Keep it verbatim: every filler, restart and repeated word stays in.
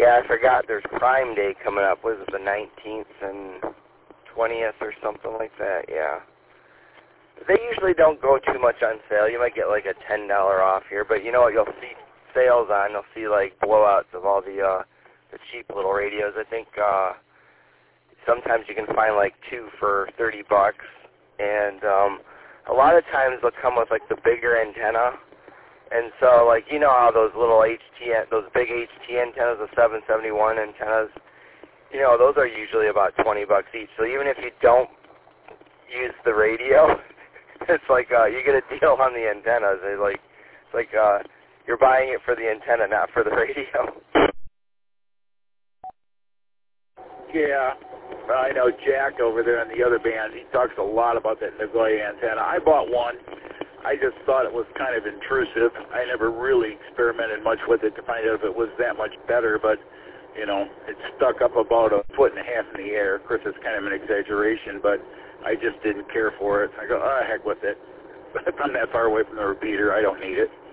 Yeah, I forgot. There's Prime Day coming up. Was it the nineteenth and twentieth or something like that? Yeah. They usually don't go too much on sale. You might get like a ten dollar off here, but you know what? You'll see sales on. You'll see like blowouts of all the uh, the cheap little radios. I think uh, sometimes you can find like two for thirty bucks, and um, a lot of times they'll come with like the bigger antenna. And so, like, you know how those little H T, those big H T antennas, the seven seventy-one antennas, you know, those are usually about twenty bucks each. So even if you don't use the radio, it's like uh, you get a deal on the antennas. It's like, it's like uh, you're buying it for the antenna, not for the radio. Yeah, I know Jack over there in the other band. He talks a lot about that Nagoya antenna. I bought one. I just thought it was kind of intrusive. I never really experimented much with it to find out if it was that much better, but, you know, it stuck up about a foot and a half in the air. Of course, it's kind of an exaggeration, but I just didn't care for it. I go, oh, heck with it. If I'm that far away from the repeater, I don't need it.